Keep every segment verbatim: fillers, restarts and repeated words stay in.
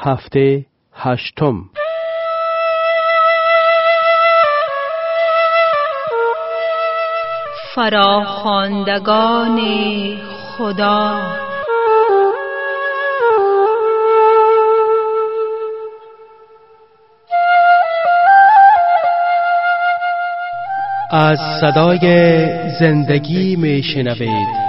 هفته هشتم. فراخواندگان خدا. از صدای زندگی می شنوید.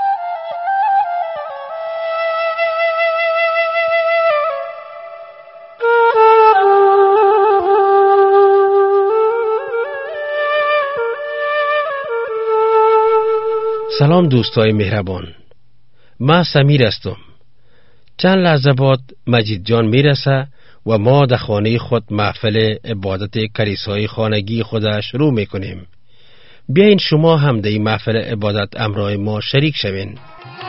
سلام دوستای مهربان، من سمیر هستم. چند لحظه بعد مجید جان میرسه و ما در خانه خود محفل عبادت کلیسای خانگی خود شروع میکنیم. بیاین شما هم در این محفل عبادت همراه ما شریک شوین.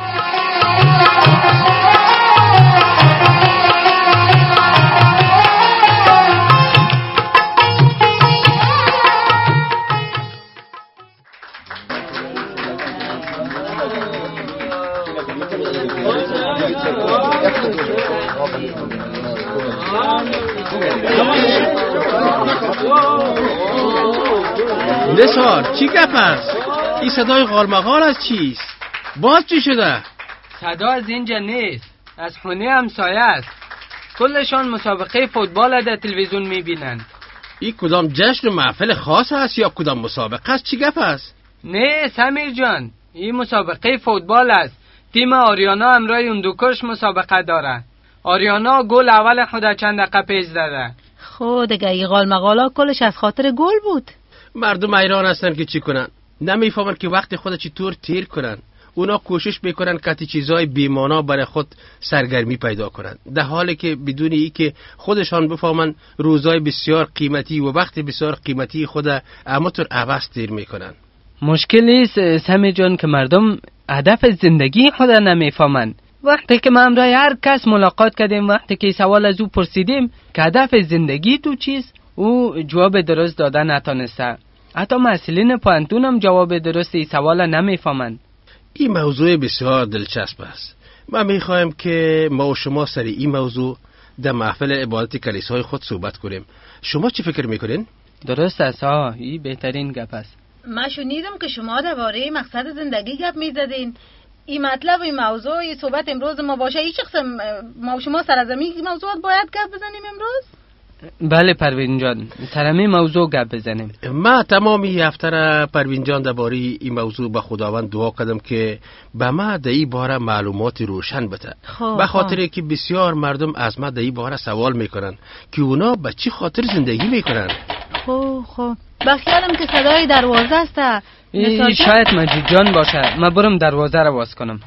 نثار چی گپ است؟ این صدای غالمغال از چیست؟ باز چی شده؟ صدا از اینجا نیست، از خونه همسایه است. کلشان مسابقه فوتبال در تلویزیون میبینند. این کدام جشن و محفل خاص است یا کدام مسابقه است؟ چی گپ است؟ نه سمیر جان، این مسابقه فوتبال است. تیم آریانا همراه اندوکش مسابقه داره. آریانا گل اول خود چند دقیقه پیش زده. خود دیگه این غالمغالا کلش از خاطر گل بود. مردم ایران هستن که چی کنن؟ نمیفهمن که وقت خود چطور تیر کنن. اونا کوشش میکنن که چیزای بی‌معنی برای خود سرگرمی پیدا کنن، در حالی که بدون ای که خودشان بفهمن روزای بسیار قیمتی و وقت بسیار قیمتی خود همونطور عوض تیر میکنن. مشکل نیست سمی جان که مردم هدف زندگی خود نمیفهمن. وقتی که ما همراه هر کس ملاقات کردیم، وقتی که سوال از او پرسیدیم که هدف زندگی تو چیست، او جواب درست دادن نتونسته. حتی مسئولین پانتون هم جواب درست این سوال نمیفهمند. این موضوع بسیار دلچسب است. من میخوایم که ما و شما سر این موضوع در محفل عبادت کلیسای خود صحبت کنیم. شما چی فکر میکنین؟ درست است ها، این بهترین گپ است. من شنیدم که شما درباره مقصد زندگی گپ میزدین. این مطلب و این موضوع این صحبت امروز ما باشه. این قسم ما و شما سر از این موضوعات باید گپ بزنیم امروز؟ بله پروین جان، سر همین موضوع گپ بزنیم. ما تمامی هفته را پروین جان درباره این موضوع به خداوند دعا کردم که به ما در این باره معلومات روشن بده. به خاطر که بسیار مردم از ما در این باره سوال میکنن که اونا به چی خاطر زندگی میکنن. خب خب بخیالم که صدای دروازه است. این شاید مجید جان باشه. من برم دروازه را باز کنم.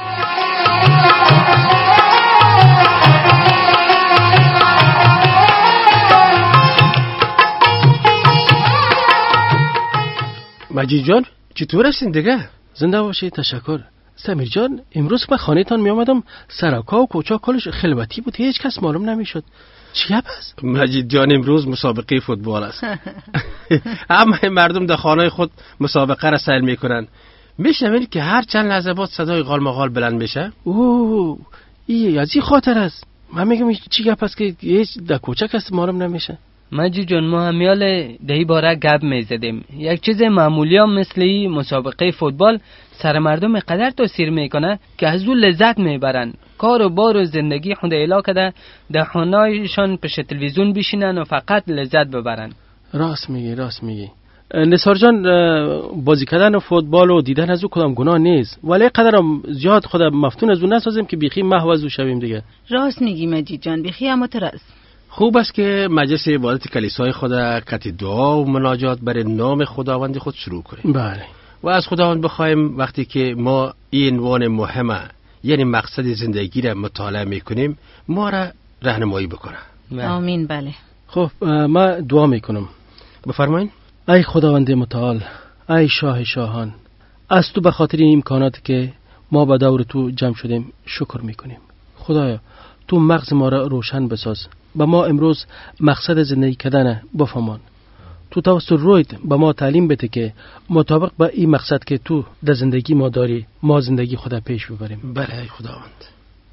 مجید جان چطور هستین دیگه؟ زنده باشید. تشکر. سمیر جان، امروز من خانه تان می آمدم، سراکا و کوچا کلش خلوتی بود، هیچ کس معلوم نمیشد. چی گپ است؟ مجید جان امروز مسابقه فوتبال است. همه مردم در خانه خود مسابقه را سیر میکنن. میشنوین که هر چند لحظه بعد صدای غالمغال بلند میشه. اوه این از این خاطر است. من میگم چی گپ است که هیچ در کوچه کس معلوم نمیشه. مجید جان ما همیال دهی باره گپ میزدیم. یک چیز معمولی هم مثل این مسابقه فوتبال سر مردم قدر تاثیر میکنه که از اون لذت میبرن. کار و بار و زندگی خود ایلا کده در خانه‌شان پیش تلویزیون بشینن و فقط لذت ببرن. راست میگی راست میگی نثار جان. بازی کردن فوتبال و دیدن از او کدام گناه نیست، ولی قدرم زیاد خود مفتون از اون نسازیم که بیخی محو از او شویم دیگه. راست میگی مجید جان، بیخی هم ترس. خوب است که مجلس عبادت کلیسای خود کت دعا و مناجات برای نام خداوند خود شروع کنیم. بله. و از خداوند بخوایم وقتی که ما این عنوان مهمه یعنی مقصد زندگی را مطالعه میکنیم ما را راهنمایی بکنه. آمین. بله. خب ما دعا میکنم. بفرمایید. ای خداوند متعال، ای شاه شاهان، از تو به خاطر این امکانات که ما به دور تو جمع شدیم شکر میکنیم. خدایا تو مغز ما را روشن بساز، به ما امروز مقصد زندگی کردن بفهمان. تو توسط رویت به ما تعلیم بده که مطابق با این مقصد که تو در زندگی ما داری ما زندگی خدا پیش ببریم. بله ای خداوند.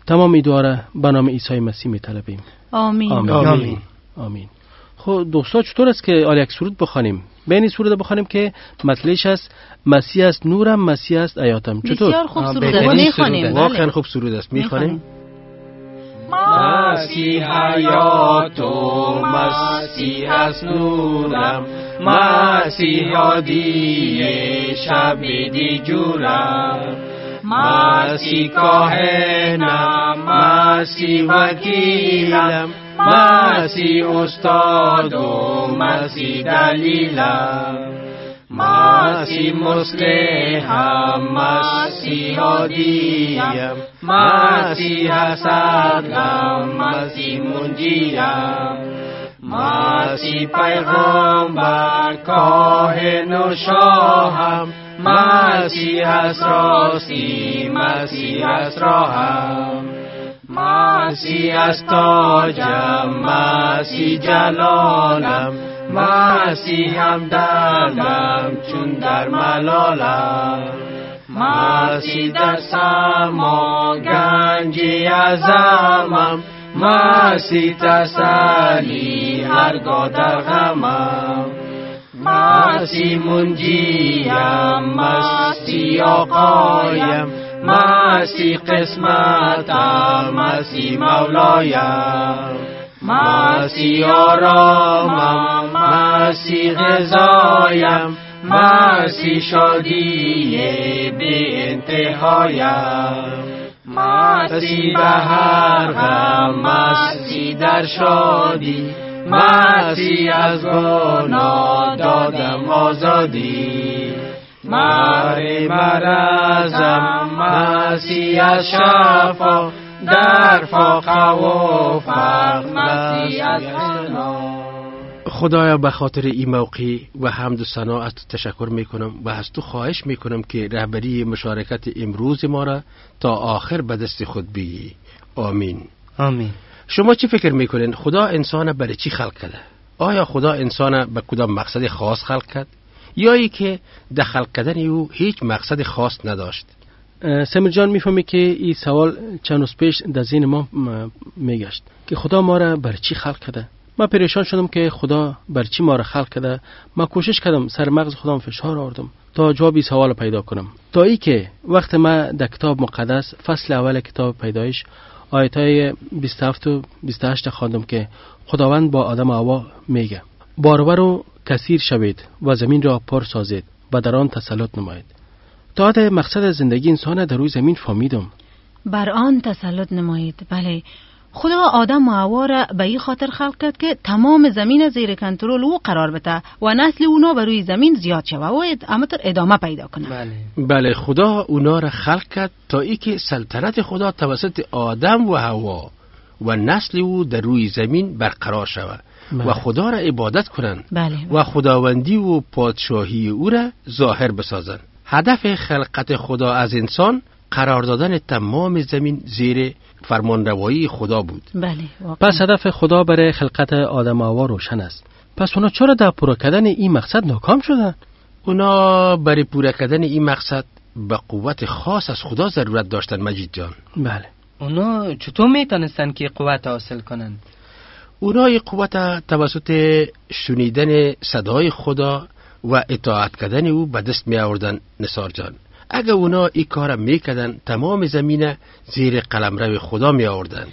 تمام این دعا را به نام عیسی مسیح می‌طلبیم. آمین. آمین. آمین. آمین. خب دوستا چطور است که آل یک سرود بخوانیم؟ بین این سرود بخوانیم که مطلعش است مسیح است نورم، مسیح است حیاتم. چطور؟ بسیار خوب سرود بهترین است. میخوانیم. سرود واقعا خوب سرود است. میخوانیم. مسیح حیات و مسیح از نورم، مسیح هادی شب دیجورم، مسیح کاهنم، مسیح وکیلم، مسیح استاد و مسیح دلیلم، مسیح مصلحم، مسیح هادیم، مسیح صدرم، مسیح منجیم، مسیح پیغمبر کاهن و شاهم، مسیح از راستی، مسیح از راهم، مسیح از تاجم، مسیح جلالم، مسیح هم دردم چون در ملالم، مسیح در سما گنجی عظمم، مسیح تسلی هرگاه در غمم، مسیح منجیم، مسیح آقایم، مسیح قسمتم، مسیح مولایم، مسیح آرامم، مسیح غذایم، مسیح شادی بی انتهایم، مسیح به هر غم، مسیح در شادی، مسیح از گناه دادم آزادی، مر مرزم، مسیح از شفا، در فاقه و فقر، مسیح از غنا. خدایا به خاطر این موقع و حمد و ثنا از تو تشکر میکنم و از تو خواهش میکنم که رهبری مشارکت امروز ما را تا آخر به دست خود بگیری. آمین. آمین. شما چی فکر میکنین خدا انسان برای چی خلق کرده؟ آیا خدا انسان به کدام مقصد خاص خلق کرد یا ای که در خلق کردن او هیچ مقصد خاص نداشت؟ سمیر جان میفهمی که این سوال چند روز پیش در ذهن ما میگشت که خدا ما را بر چی خلق کرده. من پریشان شدم که خدا بر چی ما را خلق کرده. من کوشش کردم سر مغز خودم فشار آوردم تا جواب این سوال پیدا کنم، تا ای که وقت من در کتاب مقدس فصل اول کتاب پیدایش آیت‌های بیست و هفت و بیست و هشت خواندم که خداوند با آدم و حوا میگه بارور و کثیر شوید و زمین را پر سازید و در آن تسلط نمایید. تا حد مقصد زندگی انسان در روی زمین فهمیدم. بر آن تسلط نمایید. بله، خدا آدم و حوا را به این خاطر خلق کرد که تمام زمین زیر کنترل او قرار بده و نسل اونا بر روی زمین زیاد شوه و همینطور ادامه پیدا کنه. بله. بله، خدا اونا را خلق کرد تا ای که سلطنت خدا توسط آدم و حوا و نسل او در روی زمین برقرار شود و خدا را عبادت کنند. بله. و خداوندی و پادشاهی او را ظاهر بسازند. هدف خلقت خدا از انسان قرار دادن تمام زمین زیر فرمانروایی خدا بود. بله. پس هدف خدا برای خلقت آدم و حوا روشن است. پس اونا چرا در پورا کردن این مقصد ناکام شدن؟ اونا برای پورا کردن این مقصد به قوت خاص از خدا ضرورت داشتن. مجید جان، بله. اونا چطور میتونستن که قوت حاصل کنند؟ اونا این قوت توسط شنیدن صدای خدا و اطاعت کردن او به دست می آوردن. نثار جان، اگه اونا این کار میکردن تمام زمین زیر قلمرو خدا می آوردن.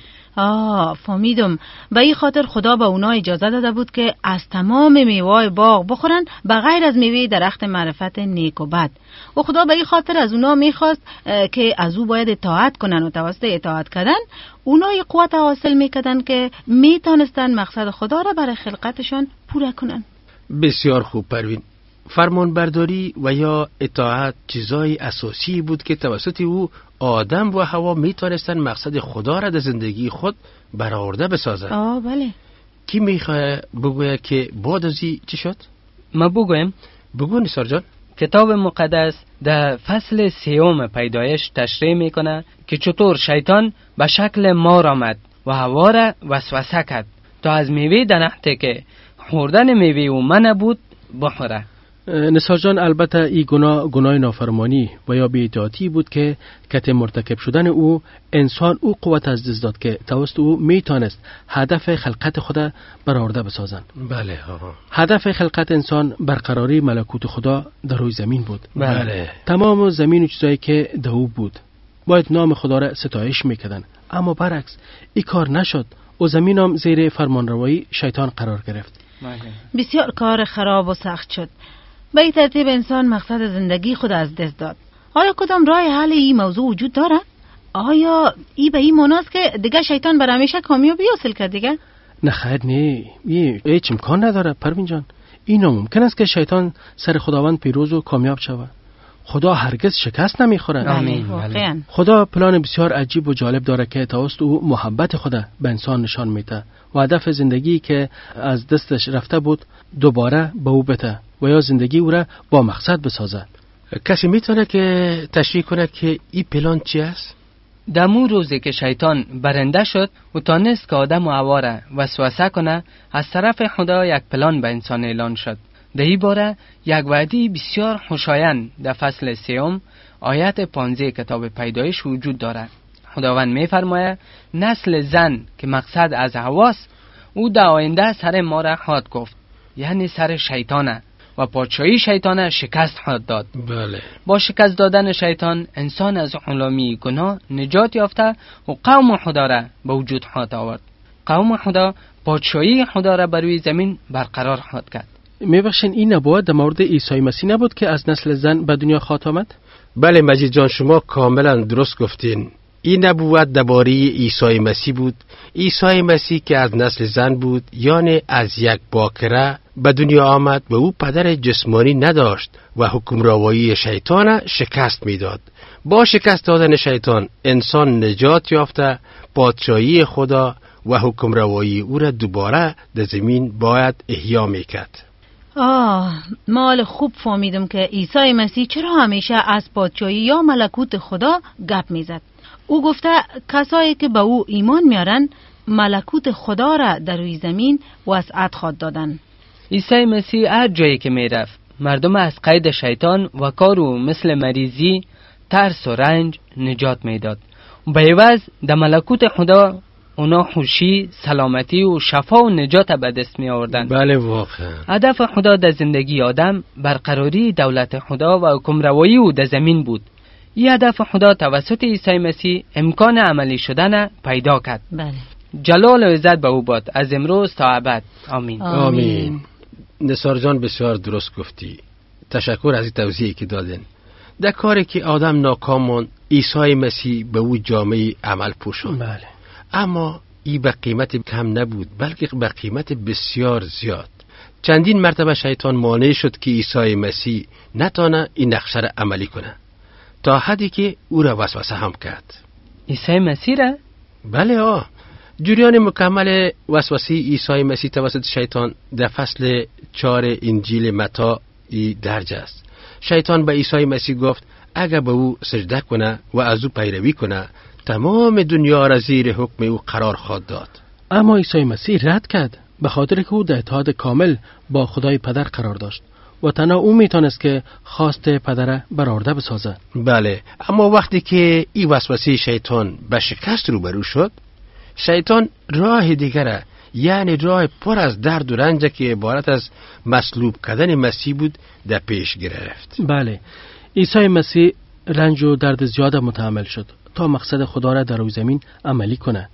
آه فهمیدم. به این خاطر خدا به اونا اجازه داده بود که از تمام میوه باغ بخورن به غیر از میوه درخت معرفت نیک و بد. و خدا به این خاطر از اونا میخواست که از او باید اطاعت کنن و توسط اطاعت کردن اونا این قوت حاصل میکردن که میتونستن مقصد خدا را برای خلقتشان پورا کنن. بسیار خوب پروین. فرمان برداری و یا اطاعت چیزای اساسی بود که توسط او آدم و حوا میتونستن مقصد خدا را در زندگی خود برآورده بسازن. آه بله. کی میخواه بگوید که بعد از این چی شد؟ ما بگویم؟ بگو نثار جان. کتاب مقدس در فصل سیوم پیدایش تشریح میکنه که چطور شیطان به شکل مار آمد و حوا را وسوسه کرد تا از میوه درختی که خوردن میوه او منع بود بخوره. نثار جان البته این گناه گناه نافرمانی و یا بی‌اطاعتی بود که کت مرتکب شدن او انسان او قوت از دست داد که توسط او میتونست هدف خلقت خود برآورده بسازند. بله ها. هدف خلقت انسان برقراری ملکوت خدا در روی زمین بود. بله. تمام زمین و چیزایی که در او بود باید نام خدا را ستایش میکردن، اما برعکس این کار نشد و زمین هم زیر فرمانروایی شیطان قرار گرفت. بسیار کار خراب و سخت شد. به این ترتیب انسان مقصد زندگی خود از دست داد. آیا کدام راه حل این موضوع وجود داره؟ آیا ای به این مناست که دیگه شیطان بر همیشه کامیابی حاصل کرد دیگه؟ نه خیر، نه، این هیچ امکان نداره پروین جان. این ممکن است که شیطان سر خداوند پیروز و کامیاب شود. خدا هرگز شکست نمیخوره. آمین. واقعا خدا پلان بسیار عجیب و جالب داره که توسط او محبت خدا به انسان نشان میده و هدف زندگی که از دستش رفته بود دوباره به او بده و یا زندگی او را با مقصد بسازه. کسی میتونه که تشریح کنه که این پلان چی است؟ دمو روزی که شیطان برنده شد و تانست که آدم و حوا را وسوسه کنه، از طرف خدا یک پلان به انسان اعلان شد. در این باره یک وعده بسیار خوشایند در فصل سیوم آیت پانزده کتاب پیدایش وجود دارد. خداوند می‌فرماید نسل زن که مقصد از حواست او در آینده سر ما را خواهد گفت، یعنی سر شیطانه و پادشاهی شیطانه شکست خواهد داد. بله. با شکست دادن شیطان انسان از غلامی گناه نجات یافته و قوم خدا را به وجود خواهد آورد. قوم خدا پادشاهی خدا را بر روی زمین برقرار خواهد کرد. میبخشین این نبوت در مورد عیسی مسیح نبود که از نسل زن به دنیا خواهد آمد؟ بله مجید جان، شما کاملا درست گفتین. این نبوت درباره عیسی مسیح بود. عیسی مسیح که از نسل زن بود، یعنی از یک باکره به دنیا آمد و او پدر جسمانی نداشت و حکمرانی شیطان شکست میداد. با شکست دادن شیطان انسان نجات یافته، پادشاهی خدا و حکمرانی او را دوباره در زمین باید احیا میکرد. آه، مال خوب فهمیدم که عیسی مسیح چرا همیشه از پادشاهی یا ملکوت خدا گپ میزد. او گفته کسایی که به او ایمان میارن ملکوت خدا را در روی زمین وسعت خواهد دادن. عیسی مسیح هر جایی که میرفت مردم از قید شیطان و کارو مثل مریضی، ترس و رنج نجات میداد. به عوض در ملکوت خدا اونا خوشی، سلامتی و شفا و نجات به دست می آوردن. بله واقعا. هدف خدا در زندگی آدم برقراری دولت خدا و حکمروایی او در زمین بود. این هدف خدا توسط عیسی مسیح امکان عملی شدن پیدا کرد. بله. جلال و عزت به او باد از امروز تا ابد. آمین. آمین. نثار جان بسیار درست گفتی. تشکر از این توضیحی که دادن. در کاری که آدم ناکام موند، عیسی مسیح به او جامعه عمل پوشاند. بله. اما ای به قیمت کم نبود، بلکه به قیمت بسیار زیاد. چندین مرتبه شیطان مانع شد که عیسی مسیح نتانه این نقشه را عملی کنه، تا حدی که او را وسوسه هم کرد. عیسی مسیح را؟ بله آه. جریان مکمل وسوسه عیسی مسیح توسط شیطان در فصل چهار انجیل متی ای درج است. شیطان به عیسی مسیح گفت اگر به او سجده کنه و از او پیروی کنه، تمام دنیا را زیر حکم او قرار خواهد داد. اما عیسی مسیح رد کرد، به خاطر که او در اتحاد کامل با خدای پدر قرار داشت و تنها او میتونست که خواست پدر برآورده بسازه. بله، اما وقتی که این وسوسه شیطان به شکست روبرو شد، شیطان راه دیگر، یعنی راه پر از درد و رنج که عبارت از مصلوب کردن مسیح بود، در پیش گرفت. بله، عیسی مسیح رنج و درد زیاد متحمل شد تا مقصد خدا را در روی زمین عملی کنه.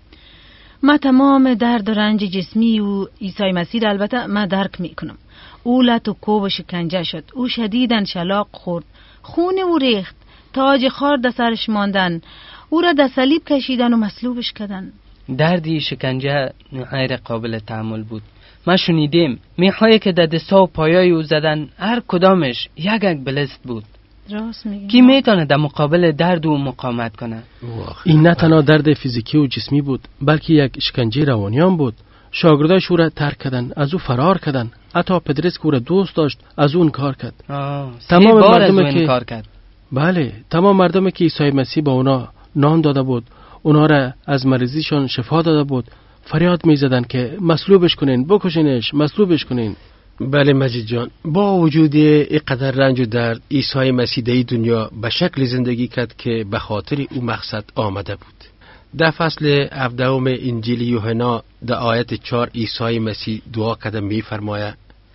ما تمام درد و رنج جسمی و عیسی مسیح را البته ما درک میکنم. او لط و کوب و شکنجه شد، او شدیداً شلاق خورد، خون او ریخت، تاج خار در سرش ماندن، او را در صلیب کشیدن و مصلوبش کردن. دردی شکنجه غیر قابل تحمل بود. ما شنیدیم میخوایی که در دستا و پایای او زدن، هر کدامش یک یک بلست بود. راست میگی. کی میتونه در مقابل درد او مقاومت کنه؟ این نه تنها درد فیزیکی و جسمی بود، بلکه یک شکنجه روانی هم بود. شاگرداش او را ترک کردن، از او فرار کردن. حتی پدرس که او را دوست داشت از اون کار کرد. تمام مردمی که کار کرد. بله، تمام مردمی که عیسی مسیح با اونا نان داده بود، اونا را از مریضیشان شفا داده بود، فریاد میزدن که مصلوبش کنین، بکشینش، مصلوبش کنین. بله مجید جان، با وجود اینقدر رنج و درد عیسی مسیح در دنیا به شکل زندگی کرد که به خاطر او مقصد آمده بود. در فصل هفدهم انجیل یوحنا در آیت چهار عیسی مسیح دعا کرده می فرماید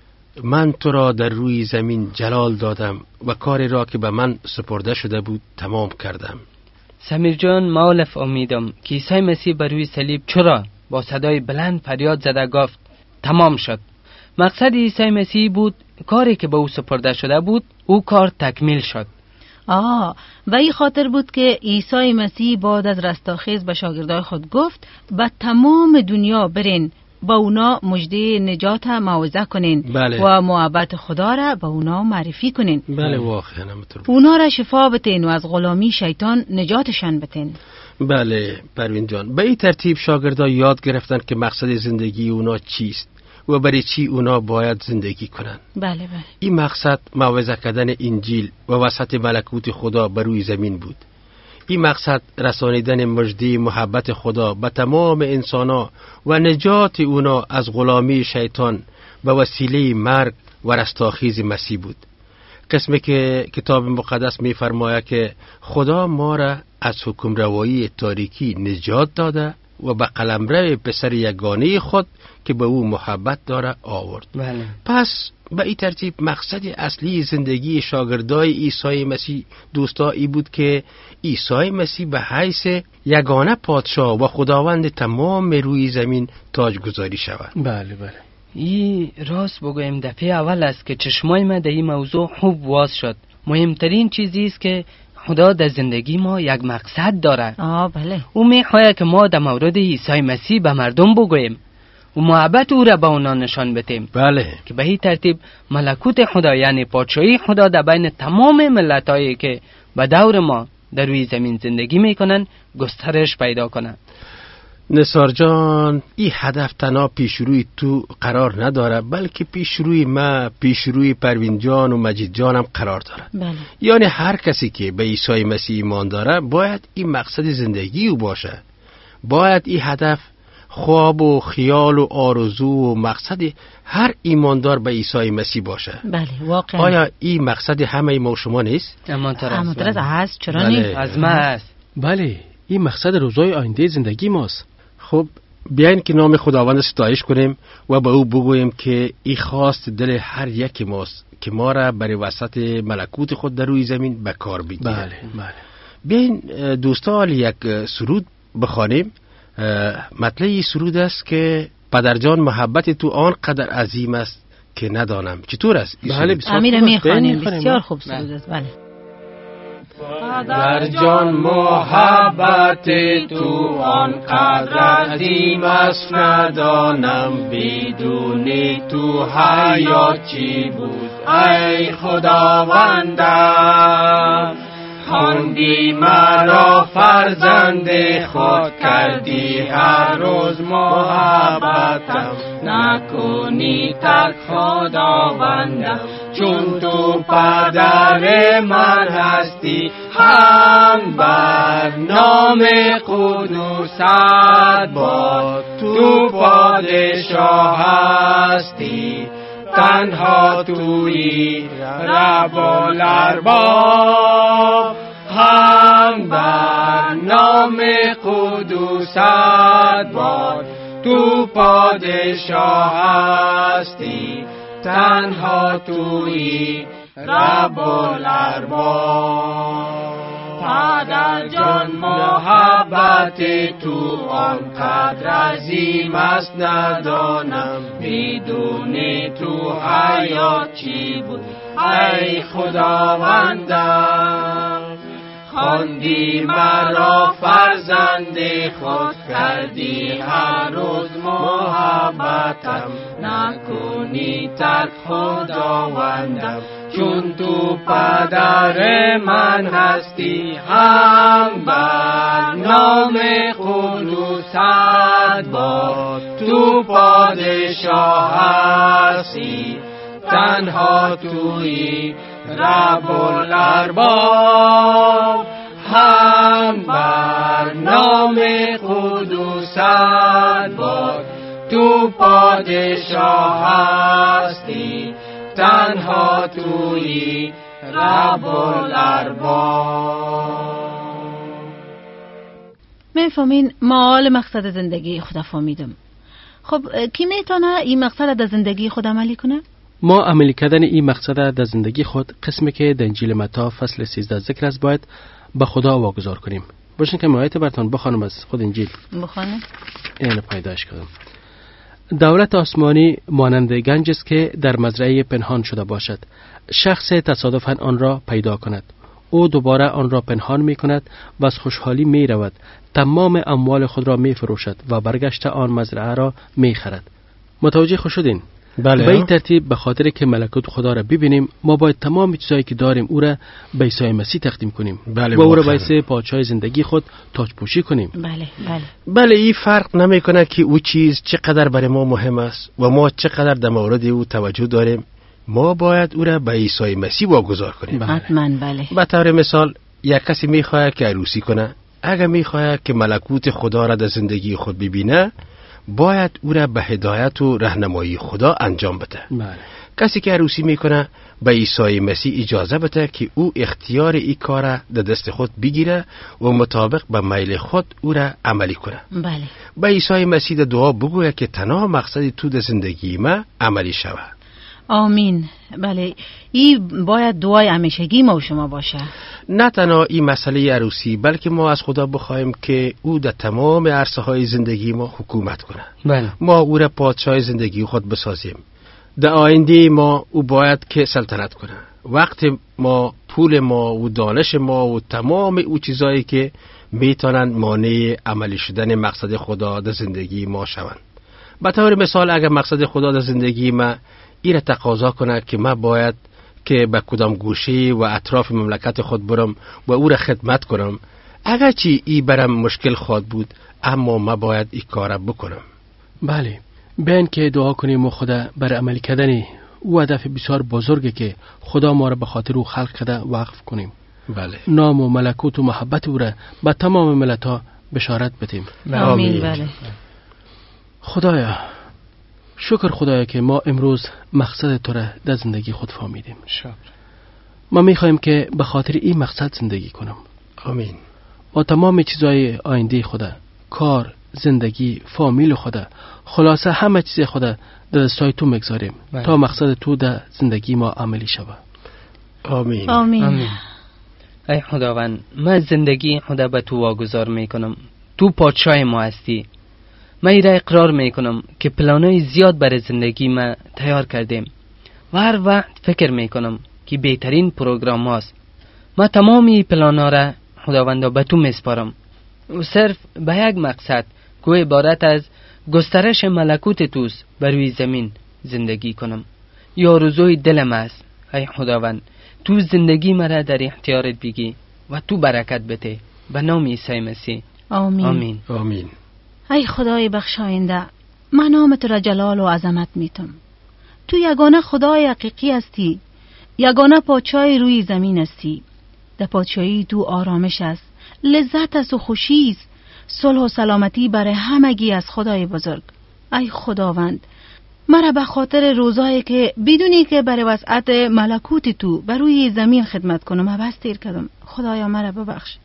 من تو را در روی زمین جلال دادم و کاری را که به من سپرده شده بود تمام کردم. سمیر جان، مولف امیدم که عیسی مسیح بر روی صلیب چرا با صدای بلند فریاد زده گفت تمام شد. مقصد عیسی مسیح بود کاری که به او سپرده شده بود او کار تکمیل شد. آه و این خاطر بود که عیسی مسیح بعد از رستاخیز به شاگردای خود گفت به تمام دنیا برین، با اونا مژده نجات موعظه کنین. بله. و محبت خدا را به اونا معرفی کنین. بله واقعا همینطور. اونا را شفا بتین و از غلامی شیطان نجاتشان بتین. بله پروین جان، به این ترتیب شاگردا یاد گرفتن که مقصد زندگی اونا چیست و برای چی اونا باید زندگی کنن. بله بله. این مقصد موعظه کردن انجیل و وسط ملکوت خدا بر روی زمین بود. این مقصد رسانیدن مژده محبت خدا به تمام انسانا و نجات اونا از غلامی شیطان به وسیله مرگ و رستاخیز مسیح بود. قسمی که کتاب مقدس می فرماید که خدا ما را از حکم روایی تاریکی نجات داده و به قلمرو پسر یگانه خود که به او محبت داره آورد. بله. پس به این ترتیب مقصد اصلی زندگی شاگردای عیسی مسیح دوستا ای بود که عیسی مسیح به حیث یگانه پادشاه و خداوند تمام روی زمین تاجگذاری شود. بله بله. این راست بگویم دفعه اول است که چشمای من در این موضوع خوب واز شد. مهمترین چیزی است که خدا در زندگی ما یک مقصد داره. آه بله. او میخواهد که ما در مورد عیسی مسیح به مردم بگوییم و محبت او را به اونا نشان بدیم. بله. که به این ترتیب ملکوت خدا یعنی پادشاهی خدا در بین تمام ملت‌هایی که به دور ما در روی زمین زندگی میکنن گسترش پیدا کنند. نثار جان، این هدف تنها پیش روی تو قرار نداره بلکه پیش روی ما، پیش روی پروین جان و مجید جان هم قرار داره. بله. یعنی هر کسی که به عیسی مسیح ایمان داره باید این مقصد زندگی او باشه. باید این هدف خواب و خیال و آرزو و مقصد هر ایماندار به عیسی مسیح باشه. بله واقعا. آیا این مقصد همه ما و شما نیست؟ همانطور هست. چرا بله. نیست؟ از ما است. بله، این مقصد روزای آینده زندگی ماست. خب بیاین که نام خداوند ستایش کنیم و به او بگوییم که این خواست دل هر یک ماست که ما را برای وسط ملکوت خود در روی زمین به کار بگیره. بله بله. بیاین دوستان یک سرود بخوانیم. مطلع این سرود است که پدر جان محبت تو آنقدر عظیم است که ندانم. چطور است؟ بله بسیار امیر خوب است. میخوانیم. بله، بسیار خوب سرود است. بله. پدر جان محبت تو آنقدر عظیم است ندانم بدون تو حیات چی بود ای خداوندم. خواندی مرا فرزند خود کردی هر روز محبتم نکنی ترک خداوندم. چون تو پدر من هستی هم بر نام قدوست باد. تو پادشاه هستی تنها تویی رب الارباب. هم بر نام قدوست باد. تو پادشاه هستی تنها تویی رب الارباب. پدر جان محبت تو آنقدر عظیم است ندانم بدون تو حیات چی بود ای خداوندم. خواندی مرا فرزند خود کردی هر روز محبتم نکنی ترک خداوندم. چون تو پدر من هستی هم بر نام قدوست باد. تو پادشاه هستی تنها تویی رب الارباب. هم بر نام قدوست باد. تو پادشاه هستی، تنها تویی رب الارباب. میفهمین معال مقصد زندگی خدا فهمیدم. خب کی میتونه این مقصد در زندگی خود عملی کنه؟ ما عملی کردن این مقصد در زندگی خود قسمی که در انجیل متی فصل سیزده ذکر است باید به خدا واگذار کنیم. باشین که آیت براتون بخوانم از خود انجیل. بخوانم. اینو پیداش کردم. دولت آسمانی مانند گنج است که در مزرعه پنهان شده باشد. شخص تصادفاً آن را پیدا کند. او دوباره آن را پنهان می کند و از خوشحالی می رود. تمام اموال خود را می فروشد و برگشت آن مزرعه را می خرد. متوجه خود شدین؟ بله. به این ترتیب به خاطر که ملکوت خدا را ببینیم ما باید تمام چیزایی که داریم او را به عیسی مسیح تقدیم کنیم. بله. و او را به عنوان پادشاه زندگی خود تاج پوشی کنیم. بله بله. بله این فرق نمی کنه که او چیز چقدر برای ما مهم است و ما چقدر در مورد او توجه داریم. ما باید او را به عیسی مسیح واگذار کنیم. حتما بله. به طور مثال یک کسی میخواهد که عروسی کنه، اگر میخواهد که ملکوت خدا را در زندگی خود ببینه باید او را به هدایت و راهنمایی خدا انجام بده. بله. کسی که عروسی میکنه به عیسی مسیح اجازه بده که او اختیار این کار در دست خود بگیره و مطابق به میل خود او را عملی کنه. بله. به عیسی مسیح در دعا بگویه که تنها مقصد تو در زندگی ما عملی شود. آمین. بله این باید دعای همیشگی ما و شما باشه. نه تنها این مسئله عروسی بلکه ما از خدا بخوایم که او در تمام عرصه های زندگی ما حکومت کنه. بله. ما او را پادشاه زندگی خود بسازیم. در آینده ما او باید که سلطنت کنه. وقت ما، پول ما و دانش ما و تمام او چیزایی که میتونن مانع عملی شدن مقصد خدا در زندگی ما شوند. به طور مثال اگر مقصد خدا در زندگی ما این را تقاضا کنه که من باید که به کدام گوشه و اطراف مملکت خود برم و او را خدمت کنم، اگرچه این برم مشکل خواهد بود اما من باید این کار بکنم. بله. بیاین که دعا کنیم و خدا برای عمل کردن او هدف بسیار بزرگی که خدا ما را به خاطر او خلق کرده وقف کنیم. بله. نام و ملکوت و محبت او را به تمام ملت‌ها بشارت بدیم. آمین. بله. خدایا شکر خدایا که ما امروز مقصد تو را در زندگی خود فهمیدیم. شکر. ما میخوایم که به خاطر این مقصد زندگی کنم. آمین. ما تمام چیزای آینده خدا، کار، زندگی، فامیل خدا، خلاصه همه چیز خدا در دستای تو میگذاریم تا مقصد تو در زندگی ما عملی شود. آمین. آمین. آمین. ای خداوند من زندگی خدا به تو واگذار میکنم. تو پادشاه ما هستی. من ایره اقرار میکنم که پلانای زیاد برای زندگی ما تیار کردیم و هر وقت فکر میکنم که بهترین پروگرام هاست. من تمامی پلانا را خداوندا به تو میسپارم و صرف به یک مقصد که عبارت از گسترش ملکوت توست بر روی زمین زندگی کنم. یا روزوی دلم است. ای خداوند تو زندگی مرا در اختیارت بگی و تو برکت بده به نام عیسی مسیح. آمین. آمین. آمین. ای خدای بخشاینده من نام تو را جلال و عظمت میتم. تو یگانه خدای حقیقی هستی، یگانه پادشاه روی زمین هستی. در پادشاهی تو آرامش است، لذت است و خوشی است، صلح و سلامتی برای همگی از خدای بزرگ. ای خداوند مرا به خاطر روزایی که بدونی که برای وسعت ملکوت تو بر روی زمین خدمت کنم عباس تیر کردم. خدایا مرا ببخش،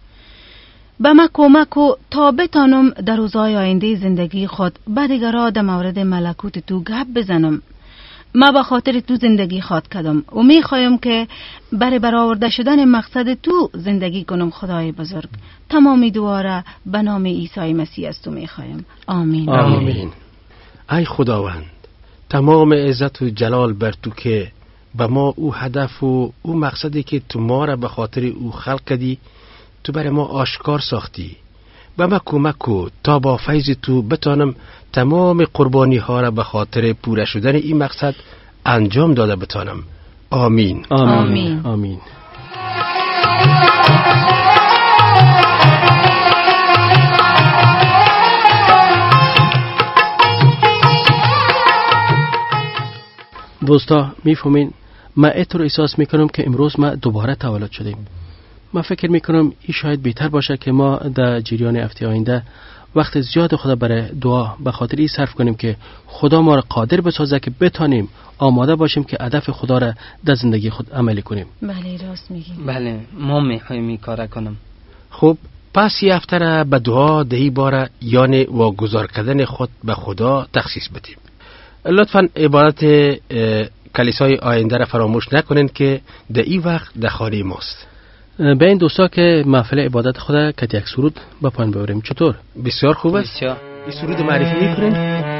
به من کمک و تا بتانم در روزهای آینده زندگی خود به دیگران در مورد ملکوت تو گپ بزنم. ما به خاطر تو زندگی خواد کردم و میخوایم که برای برآورده شدن مقصد تو زندگی کنم. خدای بزرگ تمامی دعا را به نام عیسی مسیح از تو میخوایم. آمین. آمین. ای خداوند تمام عزت و جلال بر تو که به ما او هدف و او مقصدی که تو ما را به خاطر او خلق کردی تو برای ما آشکار ساختی. به ما کمک کو تا با فیض تو بتانم تمام قربانی ها را به خاطر پوره شدن این مقصد انجام داده بتانم. آمین. آمین. آمین. دوستا میفهمین من اینطور احساس میکنم که امروز ما دوباره تولد شدیم. من فکر میکنم این شاید بهتر باشه که ما در جریان هفته آینده وقت زیاد خدا برای دعا به خاطر این صرف کنیم که خدا ما را قادر بسازه که بتانیم آماده باشیم که هدف خدا را در زندگی خود عملی کنیم. بله راست میگی. بله ما میخوایم این کار کنم. خب پس یه هفته را به دعا دهی باره یعنی واگذار کردن خود به خدا تخصیص بدیم. لطفاً عبادت کلیسای آینده را فراموش نکنین که در این وقت در خانه ماست. به این دوستا که محفل عبادت خدا که یک سرود به پایان ببریم چطور؟ بسیار خوب است. بسیار. این سرود معرفی میکنین؟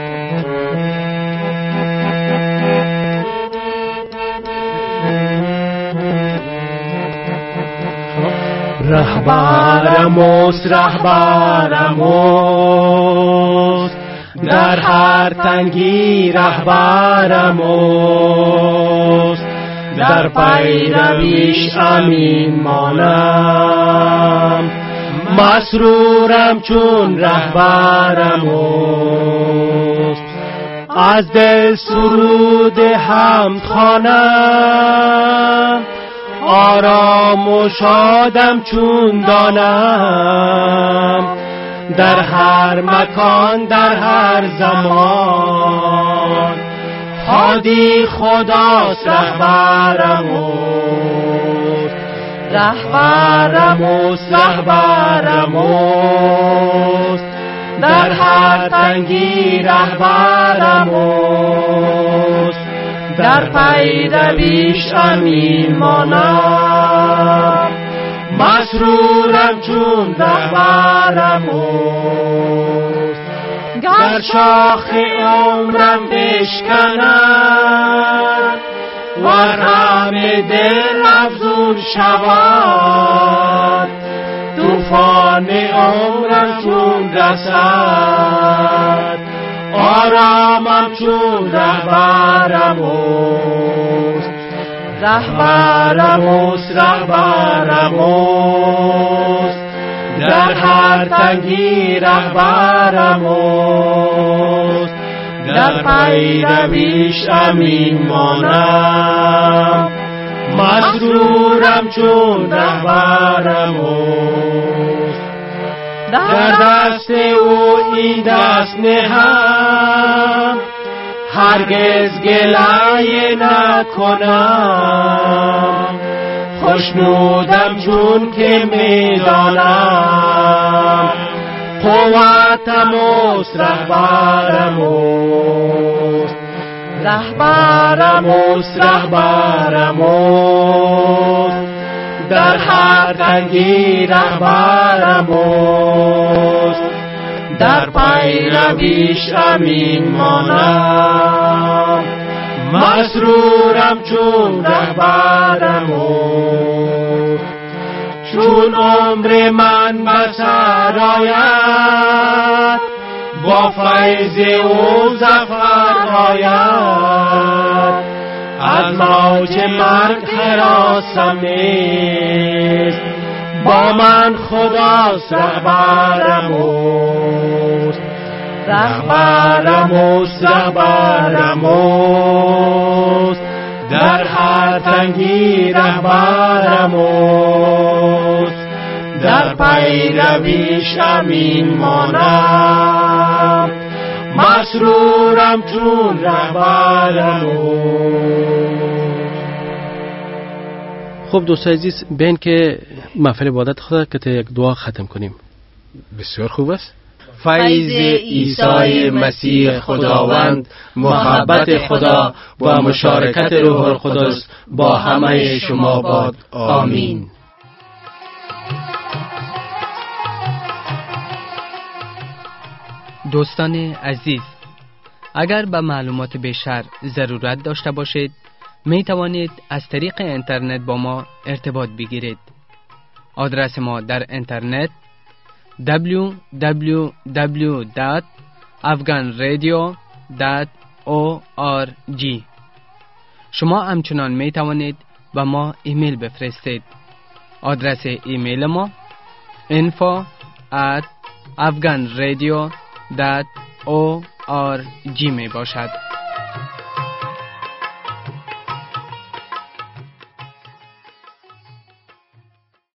رهبرم است رهبرم است در هر تنگی رهبرم است در پیرویش امین مانم مسرورم چون رهبرم است از دل سرود حمد خوانم آرام و شادم چون دانم در هر مکان در هر زمان هادی خداست رهبرم است رهبرم است رهبرم است در هر تنگی رهبرم است در پیرویش امین مانم مسرورم چون رهبرم است گر شاخ عمرم بشکند و غم دل افزون شود طوفان عمرم چون رسد آرامم چون رهبرم است رهبرم است رهبرم است در هر تنگی رهبرم است در پیرویش امین مانم مسرورم چون رهبرم است در دست او این دست نهم هرگز گلایه نکنم خوشنودم چون که میدانم قوتم است رهبرم است رهبرم است رهبرم است در هر تنگی رهبرم است در پیرویش امین مانم مسرورم چون رهبرم است چون عمر من به سر آید با فیض او ظفر آید از موج مرگ هراسم نیست با من خداست رهبرم است رهبرم است رهبرم است در هر تنگی رهبرم است در پیرویش امین مانم مسرورم چون رهبرم است. خب دوستای عزیز بین که محفل عبادت خدا که یک دعا ختم کنیم. بسیار خوب است. فیض عیسی مسیح خداوند، محبت خدا و مشارکت روح القدس با همه شما باد. آمین. دوستان عزیز، اگر به معلومات بیشتر ضرورت داشته باشید می توانید از طریق اینترنت با ما ارتباط بگیرید. آدرس ما در اینترنت دبلیو دبلیو دبلیو دات افغان رادیو دات او آر جی. شما همچنان می توانید به ما ایمیل بفرستید. آدرس ایمیل ما info at afghanradio dot org می باشد.